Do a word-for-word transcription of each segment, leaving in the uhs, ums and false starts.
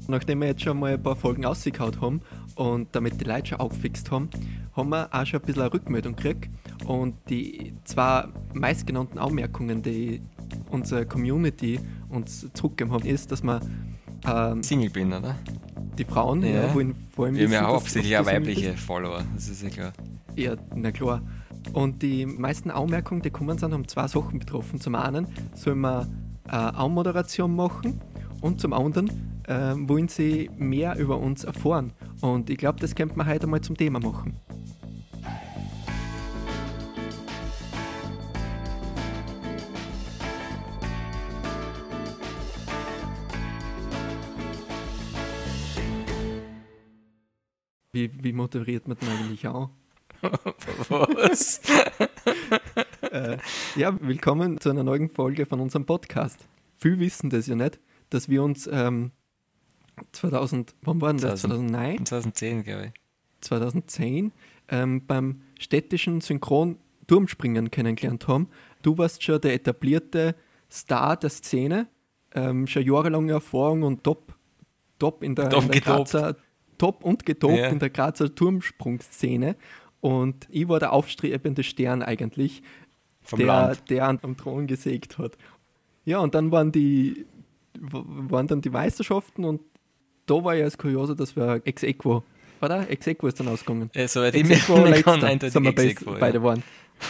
Nachdem wir jetzt schon mal ein paar Folgen rausgehauen haben und damit die Leute schon aufgefixt haben, haben wir auch schon ein bisschen eine Rückmeldung gekriegt. Und die zwei meistgenannten Anmerkungen, die unsere Community uns zurückgegeben haben, ist, dass wir ähm, Single bin, oder? Die Frauen, ja, ja wollen vor allem wir haben ja wissen, hauptsächlich auch weibliche Follower, das ist ja klar. Ja, na klar. Und die meisten Anmerkungen, die kommen sind, haben zwei Sachen betroffen. Zum einen sollen wir eine Anmoderation machen und zum anderen äh, wollen sie mehr über uns erfahren. Und ich glaube, das könnte man heute mal zum Thema machen. Wie, wie moderiert man denn eigentlich auch? Was? äh, ja, willkommen zu einer neuen Folge von unserem Podcast. Viele wissen das ja nicht, dass wir uns ähm, zweitausend, wann war denn das? zweitausendneun? zweitausendzehn, glaube ich. zweitausendzehn ähm, beim städtischen Synchron-Turmspringen kennengelernt haben. Du warst schon der etablierte Star der Szene, ähm, schon jahrelange Erfahrung und top, top in der, top in der Grazer, top und getobt ja. in der Grazer Turmsprungszene. Und ich war der aufstrebende Stern eigentlich, Vom der, Land. der am Thron gesägt hat. Ja, und dann waren die waren dann die Meisterschaften und da war ja das Kuriose, dass wir Ex-Equo, oder? Ex-Equo ist dann ausgegangen. Ja, so weit ich Ex-Equo mich letzter, kann, eindeutig sind wir Ex-Equo, best, ja. beide waren.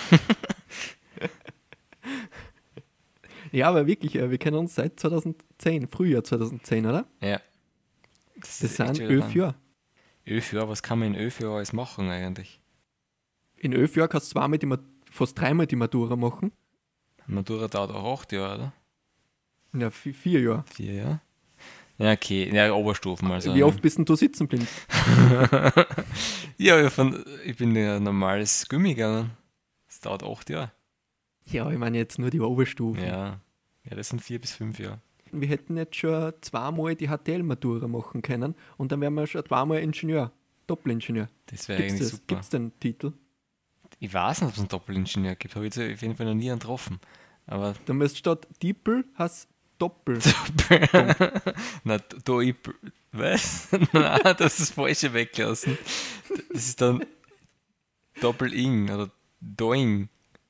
Ja, aber wirklich, wir kennen uns seit zweitausendzehn, Frühjahr zweitausendzehn, oder? Ja. Das, Das ist sind echt schon elf lang. Jahre. Elf Jahre, was kann man in elf Jahren alles machen eigentlich? In elf Jahren kannst du zweimal die, fast dreimal die Matura machen. Matura dauert auch acht Jahre, oder? Ja, vier, vier Jahre. Vier Jahre? Ja, okay. Ja, Oberstufen also. Wie oft bist denn du sitzen blind? ja, von, ich bin ja normales Gummi gegangen. Das dauert acht Jahre. Ja, ich meine jetzt nur die Oberstufen. Ja. Ja, das sind vier bis fünf Jahre. Wir hätten jetzt schon zweimal die H T L-Matura machen können und dann wären wir schon zweimal Ingenieur, Doppelingenieur. Das wäre Gibt's eigentlich das? super. Gibt es den Titel? Ich weiß nicht, ob es einen Doppelingenieur gibt. Habe ich jetzt auf jeden Fall noch nie einen getroffen. Aber Da müsst statt Diepel hast Doppel. na, da ich. Was? Nein, das ist das Falsche weggelassen. Das ist dann Doppel-Ing oder Doing.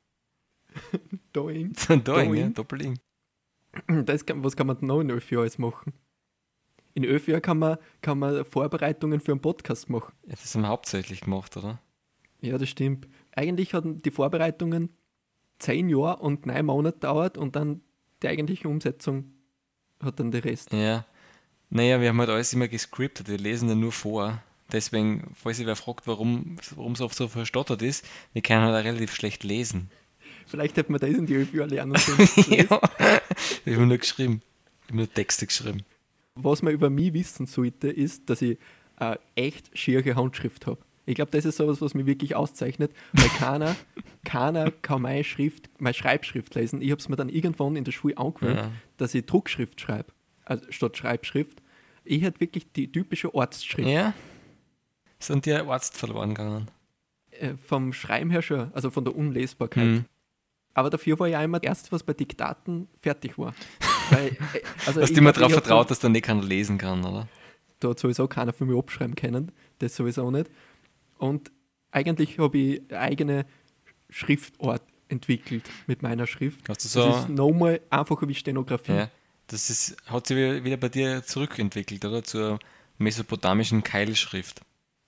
Doing. Doing, Doing. ja, Doppel-Ing. Das kann, was kann man denn noch in elf Jahren alles machen? In elf Jahren kann man, kann man Vorbereitungen für einen Podcast machen. Ja, das haben wir hauptsächlich gemacht, oder? Ja, das stimmt. Eigentlich hatten die Vorbereitungen zehn Jahre und neun Monate gedauert und dann die eigentliche Umsetzung hat dann der Rest. Ja. Naja, wir haben halt alles immer gescriptet, wir lesen ja nur vor. Deswegen, falls sich wer fragt, warum es oft so verstottert ist, wir können halt auch relativ schlecht lesen. Vielleicht hätte man das in die elf Jahre lernen sollen. ja. Ich habe nur geschrieben. Ich habe nur Texte geschrieben. Was man über mich wissen sollte, ist, dass ich eine echt schiere Handschrift habe. Ich glaube, das ist sowas, was mich wirklich auszeichnet, weil keiner, keiner kann meine Schrift, meine Schreibschrift lesen. Ich habe es mir dann irgendwann in der Schule angewöhnt, Ja. dass ich Druckschrift schreibe, also statt Schreibschrift. Ich hätte wirklich die typische Ortsschrift. Ja? Sind dir Arzt verloren gegangen? Äh, vom Schreiben her schon, also von der Unlesbarkeit. Mhm. Aber dafür war ich auch immer das Erste, was bei Diktaten fertig war. Weil, äh, also Hast ich du immer glaub, darauf ich hab vertraut, dass dann nicht keiner lesen kann, oder? Da hat sowieso keiner für mich abschreiben können, das sowieso nicht. Und eigentlich habe ich eine eigene Schriftart entwickelt mit meiner Schrift. Hast du so- Das ist nochmal einfacher wie Stenografie. Ja. Das ist, hat sich wieder wieder bei dir zurückentwickelt, oder? Zur mesopotamischen Keilschrift.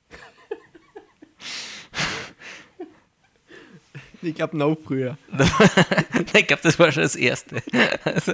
Ich glaube noch früher. ich glaube, das war schon das Erste. Also,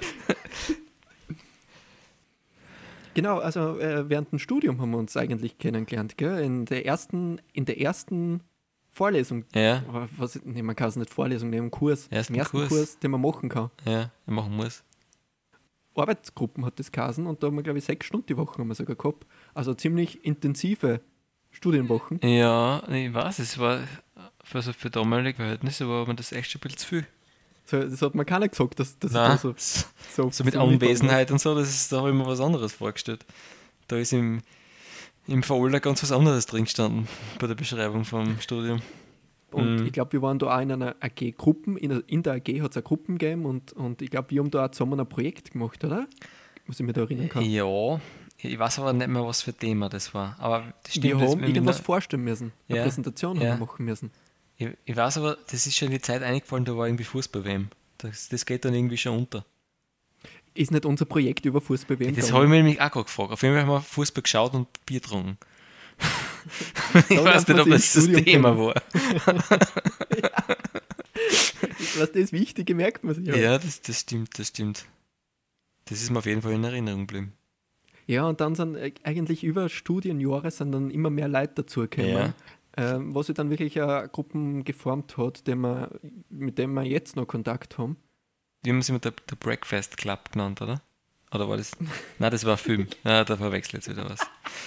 Genau, also äh, während dem Studium haben wir uns eigentlich kennengelernt, gell? In der ersten, in der ersten Vorlesung. ja, Aber Was, nee, man kann es nicht Vorlesung nehmen, Kurs. Ersten Im ersten Kurs. Kurs. den man machen kann. ja, ich machen muss. Arbeitsgruppen hat das geheißen und da haben wir, glaube ich, sechs Stunden die Woche haben wir sogar gehabt. Also ziemlich intensive Studienwochen. Ja, ich weiß, es war für, so für damalige Verhältnisse war mir das echt schon ein bisschen zu viel. So, das hat mir keiner gesagt, dass das Nein, so, so, so, so mit so Anwesenheit und so, das ist, da habe ich mir was anderes vorgestellt. Da ist im, im Folder ganz was anderes drin gestanden bei der Beschreibung vom Studium. Und Mhm. ich glaube, wir waren da auch in einer A G-Gruppen, in, der- in der A G hat es eine Gruppen gegeben und, und ich glaube, wir haben da auch zusammen ein Projekt gemacht, oder? Was ich mich da erinnern kann. Ja, Ich weiß aber nicht mehr, was für Thema das war. Aber das stimmt. Wir das haben mit irgendwas meiner- vorstellen müssen. Eine Ja, Präsentation ja. haben wir machen müssen. Ich, ich weiß aber, das ist schon in die Zeit eingefallen, da war irgendwie Fußball-W M. Das, das geht dann irgendwie schon unter. Ist nicht unser Projekt über Fußball-W M Das gegangen? habe ich mir nämlich auch gerade gefragt. Auf jeden Fall haben wir Fußball geschaut und Bier getrunken. ich So weiß lernt nicht, man ob sich das im das Studium Thema kennen. war. Was das Wichtige merkt man sich. Ja, Ja. das, das stimmt, das stimmt. Das ist mir auf jeden Fall in Erinnerung geblieben. ja, und dann sind äh, eigentlich über Studienjahre sind dann immer mehr Leute dazugekommen. Ähm, was sich dann wirklich äh, Gruppen geformt hat, die wir, mit denen wir jetzt noch Kontakt haben. Wie haben sie immer der, der Breakfast Club genannt, oder? Oder war das? Nein, das war ein Film. Ah, da verwechselt jetzt wieder was.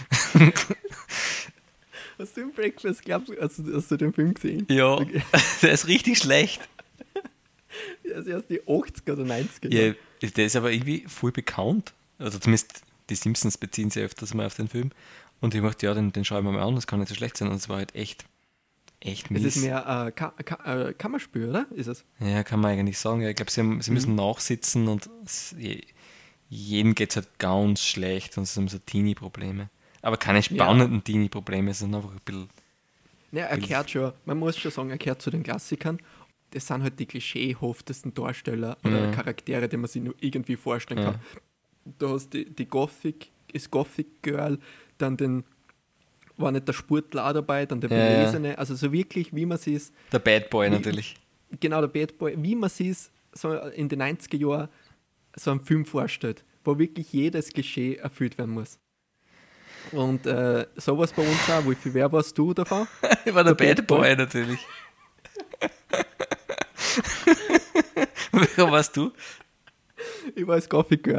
Hast du im Breakfast Club, hast, du- hast du den Film gesehen? Ja, Okay. der ist richtig schlecht. Das ist erst die achtziger oder neunziger. Ja, der ist aber irgendwie voll bekannt. Also zumindest die Simpsons beziehen sich öfters mal auf den Film. Und ich dachte, ja, den, den schauen wir mal an, das kann nicht so schlecht sein. Und es war halt echt, echt Es mies. ist mehr äh, Ka Ka äh, Kammerspiel, oder? Ist es? Ja, kann man eigentlich sagen. Ja, ich glaube, sie, haben- sie müssen nachsitzen und es, je, jedem geht es halt ganz schlecht und sie haben so Teenie-Probleme. Aber keine spannenden Teenie-Probleme, sondern einfach ein bisschen. Ja, er gehört schon, man muss schon sagen, er gehört zu den Klassikern. Das sind halt die klischeehaftesten Darsteller oder Ja. Charaktere, die man sich nur irgendwie vorstellen kann. Du hast die, die Gothic, das Gothic Girl, dann den, war nicht der Sportler auch dabei, dann der Ja, ja. Belesene, also so wirklich, wie man es Der Bad Boy Wie- natürlich. genau der Bad Boy, wie man es so in den neunziger Jahren so einen Film vorstellt, wo wirklich jedes Klischee erfüllt werden muss. Und äh, sowas bei uns auch. Wie viel wer warst du davon? Ich war der, Der Bad Bad Boy, Boy. natürlich. Welcher warst du? Ich war das Coffee Girl.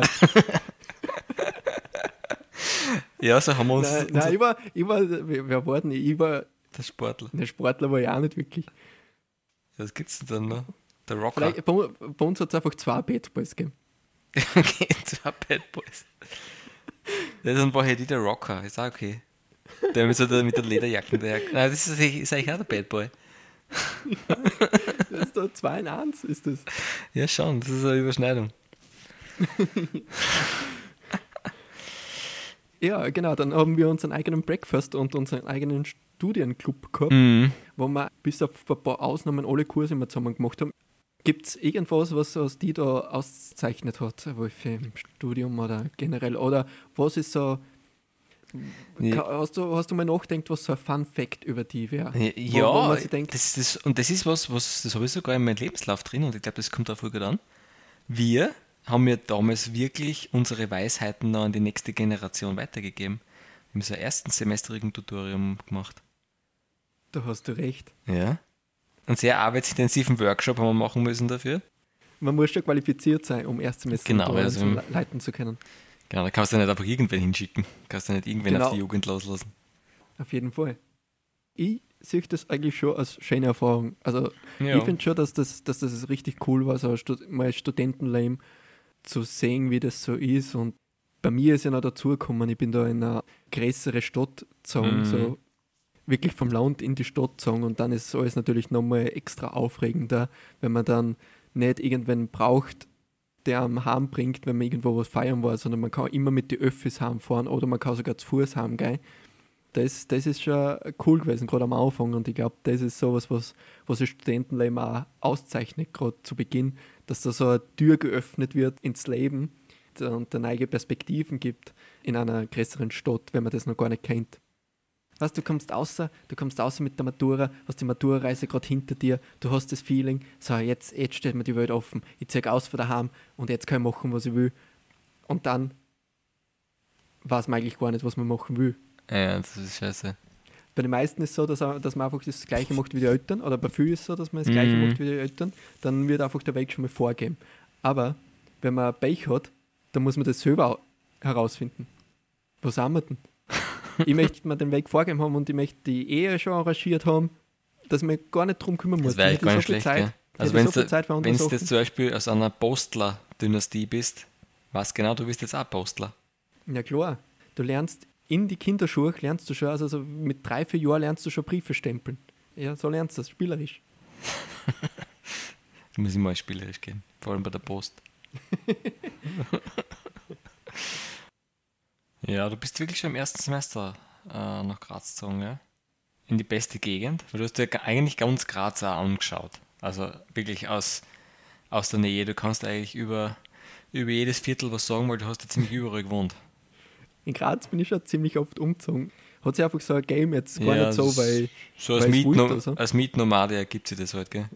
Ja, so haben wir uns. Nein, unser, nein ich war, ich war, wer wer war denn? ich? Ich war, der Sportler. der Sportler war ich auch nicht wirklich. Was gibt's denn dann noch? Der Rocker. Vielleicht, bei, bei uns hat es einfach zwei Bad Boys gegeben. Okay, zwei Bad Boys. Ja, dann war halt ich der Rocker, ist auch okay. Der mit, so der, mit der Lederjacke. Der, nein, das ist, eigentlich- ist eigentlich auch der Bad Boy. Das ist da zwei in eins, ist das. Ja, schon, das ist eine Überschneidung. Ja, genau, dann haben wir unseren eigenen Breakfast und unseren eigenen Studienclub gehabt, Mhm. wo wir bis auf ein paar Ausnahmen alle Kurse immer zusammen gemacht haben. Gibt es irgendwas, was, was die da auszeichnet hat, Wolfi, im Studium oder generell? Oder was ist so, Ja. ka- hast, du, hast du mal nachgedacht, was so ein Fun-Fact über die wäre? Ja, wo, wo man sich denkt, das, das, und das ist was, was das habe ich sogar in meinem Lebenslauf drin und ich glaube, das kommt auch voll gut an. Wir haben ja damals wirklich unsere Weisheiten noch an die nächste Generation weitergegeben. Wir haben so ein ersten semestrigen Tutorium gemacht. da hast du recht. Ja. Einen sehr arbeitsintensiven Workshop haben wir machen müssen dafür. Man muss schon qualifiziert sein, um Erstsemester Genau, also zu im- le- leiten zu können. Genau, da kannst du nicht einfach irgendwen hinschicken. Kannst du nicht irgendwen Genau. auf die Jugend loslassen. Auf jeden Fall. Ich sehe das eigentlich schon als schöne Erfahrung. Also Ja. ich finde schon, dass das, dass das richtig cool war, so ein Stud mal Studentenleben zu sehen, wie das so ist. Und bei mir ist ja noch dazu gekommen, ich bin da in eine größere Stadt gezogen, Mhm. so wirklich vom Land in die Stadt gezogen. Und dann ist alles natürlich nochmal extra aufregender, wenn man dann nicht irgendwen braucht, der am Heim bringt, wenn man irgendwo was feiern war, sondern man kann immer mit den Öffis heimfahren oder man kann sogar zu Fuß heimgehen. Das, das ist schon cool gewesen, gerade am Anfang. Und ich glaube, das ist sowas, was, was das Studentenleben auch auszeichnet, gerade zu Beginn, dass da so eine Tür geöffnet wird ins Leben und da neue Perspektiven gibt in einer größeren Stadt, wenn man das noch gar nicht kennt. Weißt du, du kommst außer, du kommst außer mit der Matura, hast die Matura-Reise gerade hinter dir, du hast das Feeling, so jetzt, jetzt steht mir die Welt offen, ich zeige aus von daheim und jetzt kann ich machen, was ich will. Und dann weiß man eigentlich gar nicht, was man machen will. Ja, das ist scheiße. Bei den meisten ist es so, dass, er- dass man einfach das Gleiche macht wie die Eltern, oder bei vielen ist es so, dass man das Gleiche Mhm. macht wie die Eltern, dann wird einfach der Weg schon mal vorgeben. Aber wenn man Pech hat, dann muss man das selber au- herausfinden. Was haben wir denn? Ich möchte mir den Weg vorgeben haben und ich möchte die Ehe schon arrangiert haben, dass ich mich gar nicht drum kümmern muss. Das wäre Ich eigentlich gar hätte nicht so viel schlecht, Zeit, ja. ich Also hätte wenn so viel du Zeit für andere jetzt Sachen. zum Beispiel aus einer Postler-Dynastie bist, was genau, du bist jetzt auch Postler. Ja klar, du lernst in die Kinderschule, lernst du schon, also so mit drei, vier Jahren lernst du schon Briefe stempeln. Ja, so lernst du das, spielerisch. Du musst immer spielerisch gehen, vor allem bei der Post. Ja, du bist wirklich schon im ersten Semester äh, nach Graz gezogen, ja? In die beste Gegend, weil du hast dir ga- eigentlich ganz Graz auch angeschaut. Also wirklich aus, aus der Nähe. Du kannst eigentlich über, über jedes Viertel was sagen, weil du hast ja ziemlich überall gewohnt. In Graz bin ich schon ziemlich oft umgezogen. Hat sich einfach so ein Game jetzt gar Ja, nicht so, das, weil, so als, weil es wollte Mietno oder so. als Mietnomade ergibt sich das halt, gell?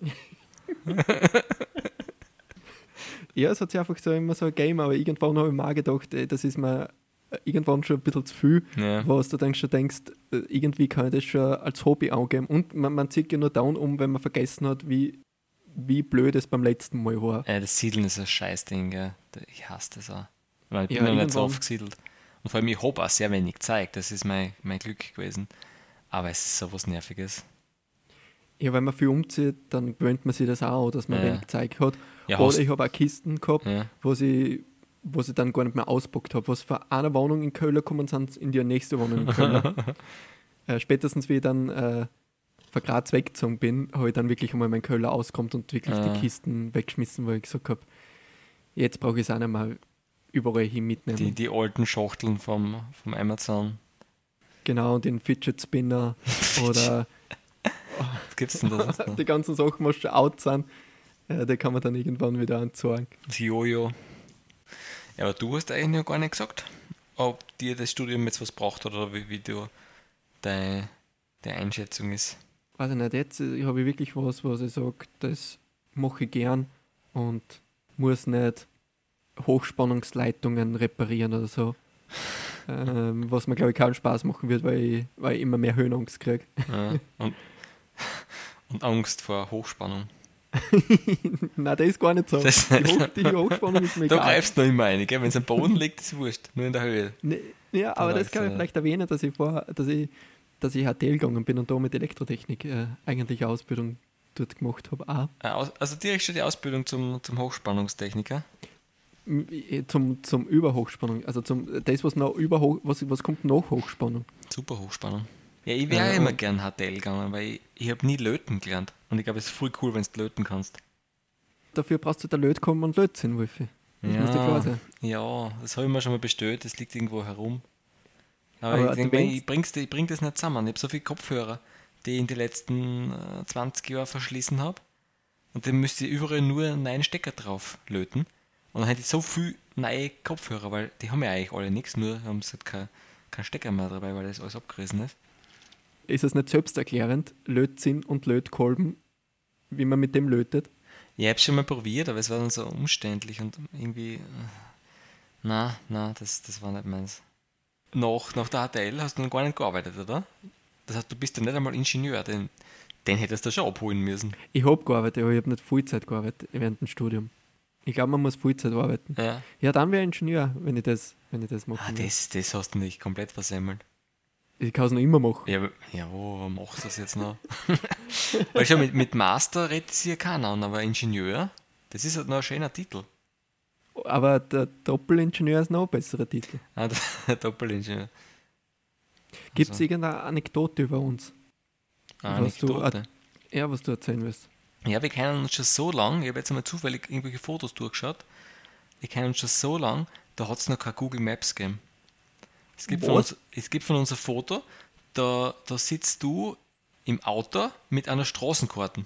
Ja, es hat sich einfach so immer so ein Game, aber irgendwann habe ich mir auch gedacht, ey, das ist mir äh, irgendwann schon ein bisschen zu viel, Ja. was du dann schon denkst, äh, irgendwie kann ich das schon als Hobby angeben. Und man, man zieht ja nur dann um, wenn man vergessen hat, wie, wie blöd es beim letzten Mal war. Äh, das Siedeln ist ein Scheißding, gell? Ich hasse das auch. Weil ich bin Ja, noch nicht so irgendwann, oft gesiedelt. Und vor allem, ich habe auch sehr wenig Zeit. Das ist mein, mein Glück gewesen. Aber es ist so was Nerviges. ja, wenn man viel umzieht, dann gewöhnt man sich das auch, dass man Ja. wenig Zeit hat. Ja, Oder hast, ich habe auch Kisten gehabt, ja. wo ich, wo ich dann gar nicht mehr auspackt habe. Was von einer Wohnung in Köln gekommen sind, in die nächste Wohnung in Köln. äh, spätestens wie ich dann äh, von Graz weggezogen bin, habe ich dann wirklich einmal meinen Köln ausgekommen und wirklich Ah. die Kisten weggeschmissen, weil ich gesagt habe, jetzt brauche ich es auch nicht mehr überall hin mitnehmen. Die, die alten Schachteln vom, vom Amazon. Genau, den Fidget Spinner oder Was gibt's denn da sonst noch? die ganzen Sachen, die schon out sind, äh, die kann man dann irgendwann wieder anzeigen. Das Jojo. Ja, aber du hast eigentlich noch gar nicht gesagt, ob dir das Studium jetzt was braucht oder wie, wie du deine, deine Einschätzung ist. Weiß ich nicht, jetzt äh, habe ich wirklich was, was ich sage, das mache ich gern und muss nicht Hochspannungsleitungen reparieren oder so. ähm, was mir, glaube ich, keinen Spaß machen wird, weil ich, weil ich immer mehr Höhenangst kriege. Ja, und, und Angst vor Hochspannung. Nein, das ist gar nicht so. Das- die, Hoch, die Hochspannung ist mir Da egal. greifst du noch immer ein, gell? Wenn es am Boden liegt, ist es wurscht. Nur in der Höhe. Ne, ja, aber das weißt kann du ich nicht. vielleicht erwähnen, dass ich vorher, dass ich, dass ich H T L gegangen bin und da mit Elektrotechnik äh, eigentlich eine Ausbildung dort gemacht habe. Auch. Ah, aus- Also direkt schon die Ausbildung zum, zum Hochspannungstechniker. M- äh, Zum, zum Überhochspannung. Also zum das, was noch über was, was kommt nach Hochspannung. Super Hochspannung. Ja, ich wäre Ja, immer und- gern H T L gegangen, weil ich, ich habe nie löten gelernt. Und ich glaube, es ist voll cool, wenn du löten kannst. Dafür brauchst du der Löt kommen und Löt sein, Wolfi. Das muss dir klar sein. Ja, das habe ich mir schon mal bestellt, das liegt irgendwo herum. Aber, Aber ich du denke mir, denkst- ich, bring's, ich bring das nicht zusammen. Ich habe so viele Kopfhörer, die ich in den letzten äh, zwanzig Jahren verschließen habe. Und dann müsste ich überall nur einen neuen Stecker drauf löten. Und dann hätte ich so viele neue Kopfhörer, weil die haben ja eigentlich alle nichts, nur haben sie halt kein, kein Stecker mehr dabei, weil das alles abgerissen ist. Ist es nicht selbsterklärend, Lötzinn und Lötkolben, wie man mit dem lötet? Ja, ich habe es schon mal probiert, aber es war dann so umständlich und irgendwie. Äh, na, na, das, das war nicht meins. Nach, nach der H T L hast du dann gar nicht gearbeitet, oder? Das heißt, du bist ja nicht einmal Ingenieur, den, den hättest du schon abholen müssen. Ich habe gearbeitet, aber ich habe nicht Vollzeit gearbeitet während dem Studium. Ich glaube, man muss Vollzeit arbeiten. Ja. Ja, dann wäre ich Ingenieur, wenn ich das, wenn ich das machen Ah, würde. das, das hast du nicht komplett versemmelt. Ich kann es noch immer machen. Ja, aber- ja, wo machst du das jetzt noch? Weil schon mit, mit Master redet sich ja keiner an, aber Ingenieur, das ist halt noch ein schöner Titel. Aber der Doppelingenieur ist noch ein besserer Titel. Ah, der Doppelingenieur. Gibt es Also, irgendeine Anekdote über uns? eine was du- Anekdote. Ja, was du erzählen willst. Ja, wir kennen uns schon so lang, ich habe jetzt einmal zufällig irgendwelche Fotos durchgeschaut, wir kennen uns schon so lang, da hat es noch kein Google Maps gegeben. Es gibt, von Was? uns, es gibt von uns ein Foto, da, da sitzt du im Auto mit einer Straßenkarte.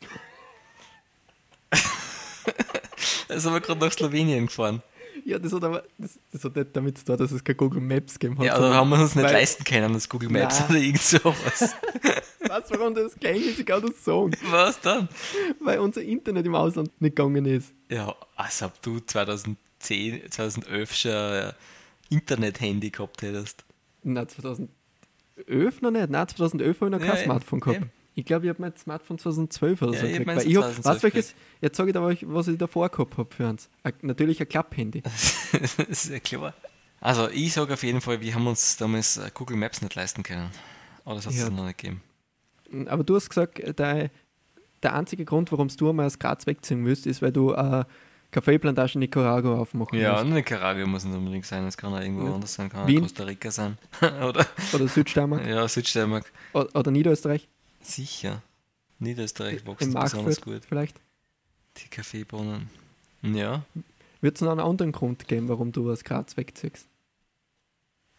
Da sind wir gerade nach Slowenien gefahren. Ja, das hat aber das, das hat nicht damit zu tun, dass es kein Google Maps gegeben hat. Ja, da sondern haben wir uns nicht weil- leisten können, das Google Maps Nein. oder irgend sowas. Weißt du, warum das gleich ist? Ich kann das sagen. Was dann? Weil unser Internet im Ausland nicht gegangen ist. Ja, als ob du zweitausendzehn, zweitausendelf schon ein Internet-Handy gehabt hättest. Nein, zweitausendelf noch nicht. Nein, zweitausendelf habe ich noch Ja, kein eben, Smartphone gehabt. eben. Ich glaube, ich habe mein Smartphone zweitausendzwölf oder Ja, so ich hab gekriegt. meins Weil ich hab, zweitausendzwölf weißt du welches? Jetzt sage ich dir, euch, was ich davor gehabt habe für uns. Ein- Natürlich ein Klapphandy. Das ist ja klar. Also, ich sage auf jeden Fall, wir haben uns damals äh, Google Maps nicht leisten können. Aber das hat es Ja. noch nicht gegeben. Aber du hast gesagt, der, der einzige Grund, warum du einmal aus Graz wegziehen willst, ist, weil du eine Kaffeeplantage in Nicaragua aufmachen Ja, willst. und Nicaragua muss nicht unbedingt sein, es kann auch irgendwo Ja. anders sein, kann auch Wien? Costa Rica sein. Oder? Oder Südsteiermark. Ja, Südsteiermark. O- Oder Niederösterreich. Sicher. Niederösterreich wächst In besonders Markfurt gut. vielleicht. Die Kaffeebohnen. Ja. Wird es noch einen anderen Grund geben, warum du aus Graz wegziehst?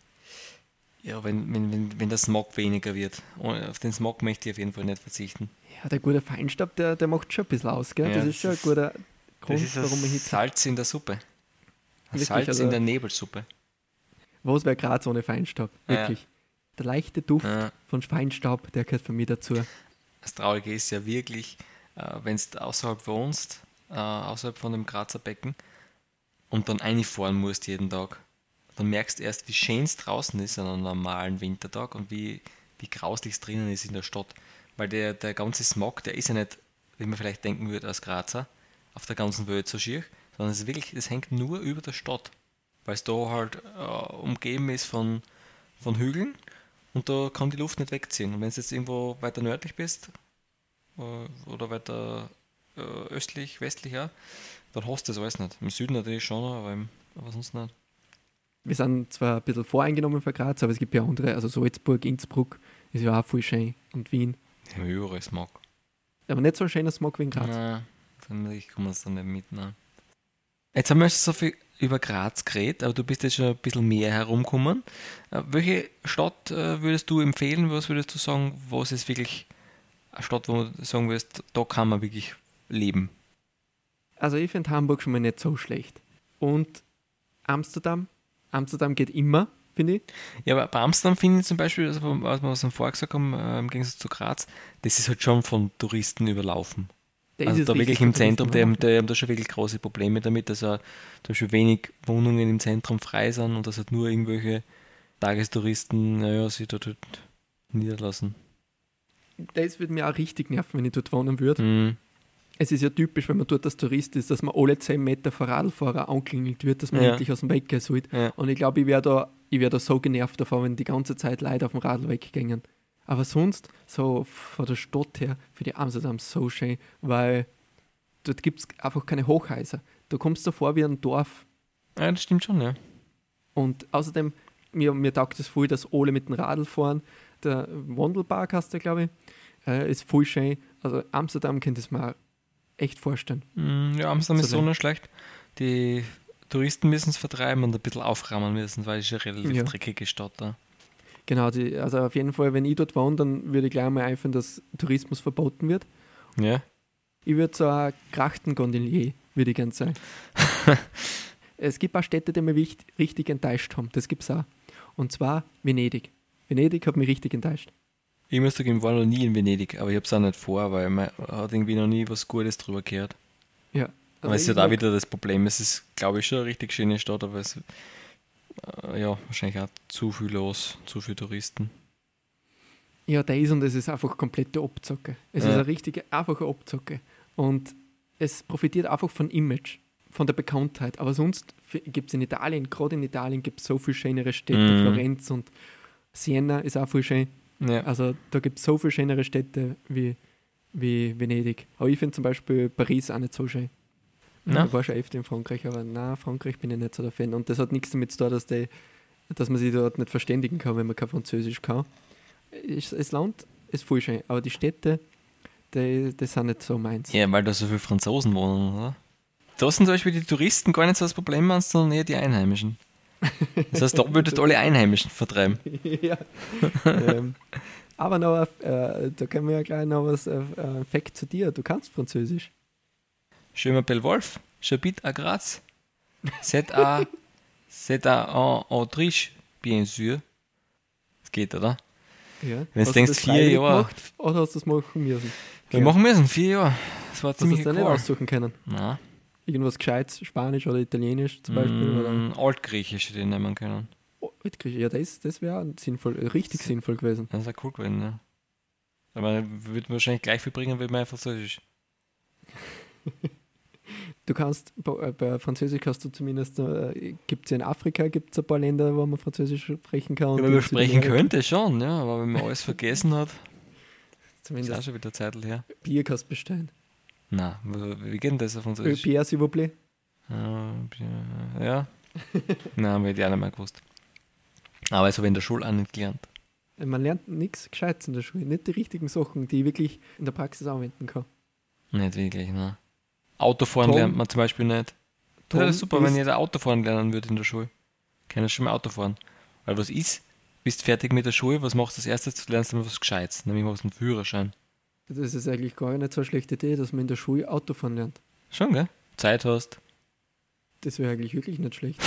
Ja, wenn, wenn, wenn, wenn der Smog weniger wird. Ohne- Auf den Smog möchte ich auf jeden Fall nicht verzichten. Ja, der gute Feinstaub, der, der macht schon ein bisschen aus, gell? Ja, das das ist schon ein ist- guter Das Grund, ist warum man das hier Salz in der Suppe. Das Wirklich, Salz also- in der Nebelsuppe. Was wäre Graz ohne Feinstaub? Ja. Wirklich. Der leichte Duft Ja. von Feinstaub, der gehört für mich dazu. Das Traurige ist ja wirklich, äh, wenn du außerhalb wohnst, äh, außerhalb von dem Grazer Becken und dann reinfahren musst jeden Tag, dann merkst du erst, wie schön es draußen ist an einem normalen Wintertag und wie, wie grauslich es drinnen ist in der Stadt. Weil der, der ganze Smog, der ist ja nicht, wie man vielleicht denken würde als Grazer, auf der ganzen Welt so schier, sondern es ist wirklich, es hängt nur über der Stadt. Weil es da halt äh, umgeben ist von, von Hügeln und da kann die Luft nicht wegziehen. Und wenn du jetzt irgendwo weiter nördlich bist äh, oder weiter äh, östlich, westlich auch, dann hast du das alles nicht. Im Süden natürlich schon, aber, im, aber sonst nicht. Wir sind zwar ein bisschen voreingenommen für Graz, aber es gibt ja andere, also Salzburg, Innsbruck ist ja auch voll schön und Wien. Die haben überall Smog. Aber nicht so ein schöner Smog wie in Graz. Nein, ich komme das dann nicht mit. Nein. Jetzt haben wir so viel über Graz geredet, aber du bist jetzt schon ein bisschen mehr herumgekommen. Äh, welche Stadt äh, würdest du empfehlen? Was würdest du sagen, was ist wirklich eine Stadt, wo du sagen würdest, da kann man wirklich leben? Also ich finde Hamburg schon mal nicht so schlecht. Und Amsterdam, Amsterdam geht immer, finde ich. Ja, aber bei Amsterdam finde ich zum Beispiel, also, was wir uns vorher gesagt haben, äh, im Gegensatz zu Graz, das ist halt schon von Touristen überlaufen. Da Also es da richtig wirklich im für Touristen, Zentrum, die, haben- oder? die haben da schon wirklich große Probleme damit, dass er zum Beispiel wenig Wohnungen im Zentrum frei sind und dass halt nur irgendwelche Tagestouristen, naja, sich dort halt niederlassen. Das würde mir auch richtig nerven, wenn ich dort wohnen würde. Mhm. Es ist ja typisch, wenn man dort als Tourist ist, dass man alle zehn Meter vor Radlfahrer anklingelt wird, dass man Ja. endlich aus dem Weg gehen sollte. Ja. Und ich glaube, ich wäre da, ich wär da so genervt davon, wenn die ganze Zeit Leute auf dem Radl weggingen. Aber sonst, so von der Stadt her, für die Amsterdam so schön, weil dort gibt es einfach keine Hochhäuser. Du kommst da vor wie ein Dorf. Ja, das stimmt schon, ja. Und außerdem, mir, mir taugt es voll, dass alle mit dem Radl fahren. Der Wandelpark hast du, glaube ich, äh, ist voll schön. Also Amsterdam könnte es mir auch echt vorstellen. Mhm, ja, Amsterdam So ist so denn. nicht schlecht. Die Touristen müssen es vertreiben und ein bisschen aufräumen müssen, weil es ist eine relativ Ja. dreckige Stadt da. Genau, die, also auf jeden Fall, wenn ich dort wohne, dann würde ich gleich mal einführen, dass Tourismus verboten wird. Ja. Ich würde so ein Krachtengondelier, würde ich gerne sein. Es gibt auch Städte, die mich wicht- richtig enttäuscht haben. Das gibt es auch. Und zwar Venedig. Venedig hat mich richtig enttäuscht. Ich muss sagen, ich war noch nie in Venedig, aber ich habe es auch nicht vor, weil man hat irgendwie noch nie was Gutes drüber gehört. Ja. Aber es ist ich ja da mag- wieder das Problem. Es ist, glaube ich, schon eine richtig schöne Stadt, aber es äh, ja, wahrscheinlich auch zu viel los, zu viele Touristen. Ja, der ist und es ist einfach komplette Abzocke. Es Ja. ist eine richtige, einfache Abzocke. Und es profitiert einfach von Image, von der Bekanntheit. Aber sonst gibt es in Italien, gerade in Italien gibt es so viele schönere Städte. Mhm. Florenz und Siena ist auch voll schön. Ja. Also da gibt es so viele schönere Städte wie, wie Venedig. Aber ich finde zum Beispiel Paris auch nicht so schön. Na? Ich war schon öfter in Frankreich, aber na, Frankreich bin ich nicht so der Fan. Und das hat nichts damit zu tun, dass, die, dass man sich dort nicht verständigen kann, wenn man kein Französisch kann. Es, das Land ist voll schön, aber die Städte, die, die sind nicht so meins. Ja, weil da so viele Franzosen wohnen, oder? Da sind zum Beispiel die Touristen gar nicht so das Problem, sondern eher die Einheimischen. Das heißt, da würdest du alle Einheimischen vertreiben. ja. ähm, aber noch, äh, da können wir ja gleich noch was, äh, ein Fact zu dir. Du kannst Französisch. Je m'appelle Wolf, j'habite à Graz. C'est à, c'est à en Autriche, bien sûr. Das geht, oder? Ja. Wenn du Hast denkst, das vier freiwillig Jahre. gemacht oder hast du das machen müssen? Wir machen müssen, vier Jahre. Das war Hast du ziemlich das nicht cool. aussuchen können? Nein. Irgendwas Gescheites, Spanisch oder Italienisch zum Beispiel? Oder? Mm, Altgriechisch hätte ich nehmen können. Oh, Altgriechisch, ja, das, das wäre sinnvoll, richtig sinnvoll gewesen. Das wäre cool gewesen, ja. Aber würde wahrscheinlich gleich viel bringen wie mein Französisch. Du kannst, bei, äh, bei Französisch kannst du zumindest, äh, gibt es ja in Afrika gibt's ein paar Länder, wo man Französisch sprechen kann. und Ja, wenn in man sprechen Südamerika könnte schon, ja, aber wenn man alles vergessen hat, ist auch Zumindest schon wieder Zeit her. Bier kannst bestellen. Nein, wie geht denn das auf Äh, Französisch? Bier, s'il vous plaît. Ja, ja. Nein, hätte ich auch nicht mehr gewusst. Aber das habe ich in der Schule auch nicht gelernt. Man lernt nichts Gescheites in der Schule, nicht die richtigen Sachen, die ich wirklich in der Praxis anwenden kann. Nicht wirklich, nein. Autofahren Tom- lernt man zum Beispiel nicht. Das Tom wäre super, wenn ist- jeder Autofahren lernen würde in der Schule. Kann ich schon mal Autofahren. Weil was ist, bist fertig mit der Schule, was machst du als erstes? Du lernst dann was Gescheites, nämlich machst du einen Führerschein. Das ist eigentlich gar nicht so eine schlechte Idee, dass man in der Schule Autofahren lernt. Schon, gell? Zeit hast. Das wäre eigentlich wirklich nicht schlecht.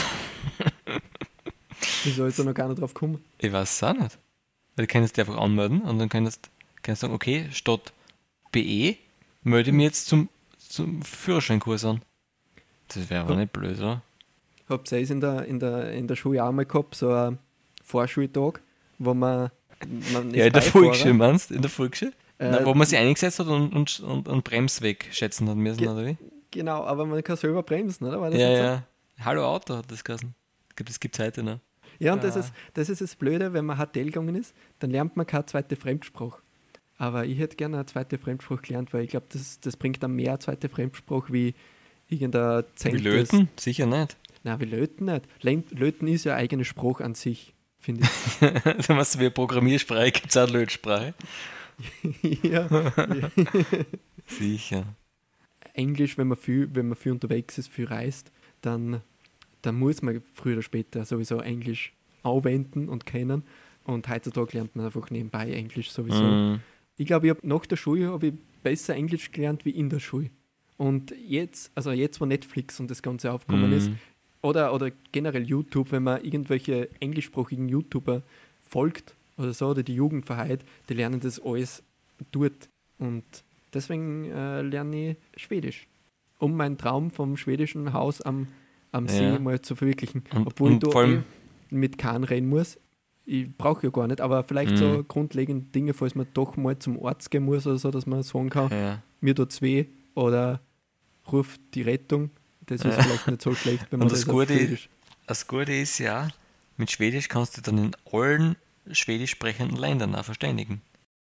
Wieso ist da noch gar nicht drauf gekommen? Ich weiß es auch nicht. Weil du kannst dich einfach anmelden und dann kannst du sagen, okay, statt B E melde ich mich jetzt zum, zum Führerscheinkurs an. Das wäre aber Ja. nicht blöd, oder? Habt ihr es in der, in, der, in der Schule auch mal gehabt, so ein Vorschultag, wo man... man Ja, ist in der Beifahrer, Volksschule, meinst du? In der Volksschule? äh, Nein, wo man sich eingesetzt hat und, und, und, und Bremsweg schätzen hat müssen, Ge- oder wie? Genau, aber man kann selber bremsen, oder? War das Ja, nicht so? ja. Hallo Auto hat das geheißen. Ich glaube, das gibt es heute noch. Ja, und das, Ah. ist, das ist das Blöde, wenn man H T L gegangen ist, dann lernt man keine zweite Fremdsprache. Aber ich hätte gerne eine zweite Fremdsprache gelernt, weil ich glaube, das, das bringt dann mehr zweite Fremdsprache wie irgendein Wie zehntes... Löten? Sicher nicht. Nein, wie Löten nicht. Lö- Löten ist ja eigene Sprache an sich, finde ich. Du meinst, wie eine Programmiersprache gibt es auch eine Lötsprache. ja. Sicher. Englisch, wenn man, viel, wenn man viel unterwegs ist, viel reist, dann, dann muss man früher oder später sowieso Englisch anwenden und kennen. Und heutzutage lernt man einfach nebenbei Englisch sowieso. Mm. Ich glaube, ich habe nach der Schule habe ich besser Englisch gelernt wie in der Schule. Und jetzt, also jetzt, wo Netflix und das Ganze aufgekommen Mm. ist, oder, oder generell YouTube, wenn man irgendwelche englischsprachigen YouTuber folgt oder so, oder die Jugend verheilt, die lernen das alles dort. Und deswegen äh, lerne ich Schwedisch, um meinen Traum vom schwedischen Haus am, am See Ja. mal zu verwirklichen. Und- Obwohl und ich vor da allem- eh mit Kahn reden muss. Ich brauche ja gar nicht, aber vielleicht Mhm. so grundlegende Dinge, falls man doch mal zum Arzt gehen muss oder so, dass man sagen kann, Ja. mir tut's weh oder ruft die Rettung. Das ist vielleicht nicht so schlecht, wenn man Und das das, auf Gute- Schwedisch... Das Gute ist ja, mit Schwedisch kannst du dann in allen schwedisch sprechenden Ländern auch verständigen.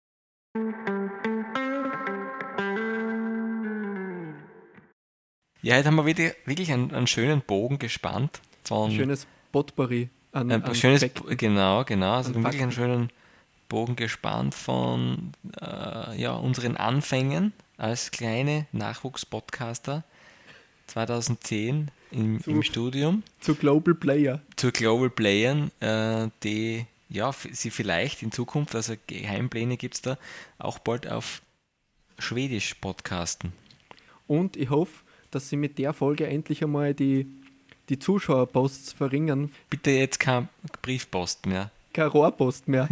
Ja, heute haben wir wieder, wirklich einen, einen schönen Bogen gespannt. Von, Ein schönes Potpourri an, ein an schönes, Fakten. genau, genau. Also an wirklich einen Fakten. schönen Bogen gespannt von äh, ja, unseren Anfängen als kleine Nachwuchspodcaster zweitausendzehn im, So. im Studium Zu Global Player. zu Global Playern, äh, die ja, f- sie vielleicht in Zukunft, also Geheimpläne gibt es da, auch bald auf Schwedisch podcasten. Und ich hoffe, dass sie mit der Folge endlich einmal die, die Zuschauerposts verringern. Bitte jetzt kein Briefpost mehr. Kein Rohrpost mehr.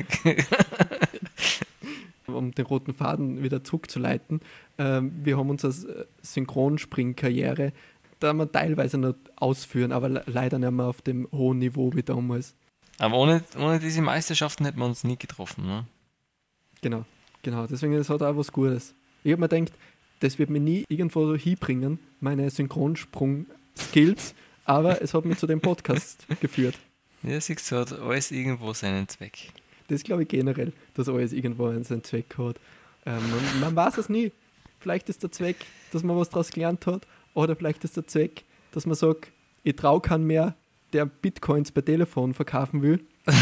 Um den roten Faden wieder zurückzuleiten. Ähm, wir haben unsere äh, Synchronspringkarriere, da wir teilweise noch ausführen, aber le- leider nicht mehr auf dem hohen Niveau wie damals. Aber ohne, ohne diese Meisterschaften hätten wir uns nie getroffen. Ne? Genau, genau. Deswegen ist es halt auch was Gutes. Ich habe mir gedacht, das wird mir nie irgendwo so hinbringen, meine Synchronsprung-Skills, aber es hat mich zu dem Podcast geführt. Ja, siehst du, hat alles irgendwo seinen Zweck. Das glaube ich generell, dass alles irgendwo einen seinen Zweck hat. Ähm, man, man weiß es nie. Vielleicht ist der Zweck, dass man was daraus gelernt hat, oder vielleicht ist der Zweck, dass man sagt, ich traue keinen mehr, der Bitcoins per Telefon verkaufen will.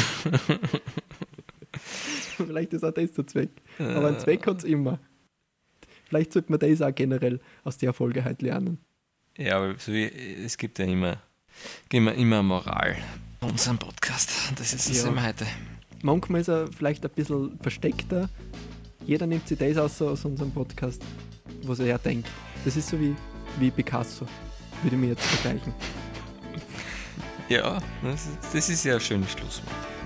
Vielleicht ist auch das der Zweck. Aber einen Zweck hat es immer. Vielleicht sollte man das auch generell aus der Folge halt lernen. Ja, aber so wie, es gibt ja immer, immer, immer Moral bei unserem Podcast. Das ist das Ja. immer heute. Manchmal ist er vielleicht ein bisschen versteckter. Jeder nimmt sich das aus, aus unserem Podcast, was er denkt. Das ist so wie, wie Picasso, würde ich mir jetzt vergleichen. Ja, das ist, das ist ja ein schönes Schlusswort.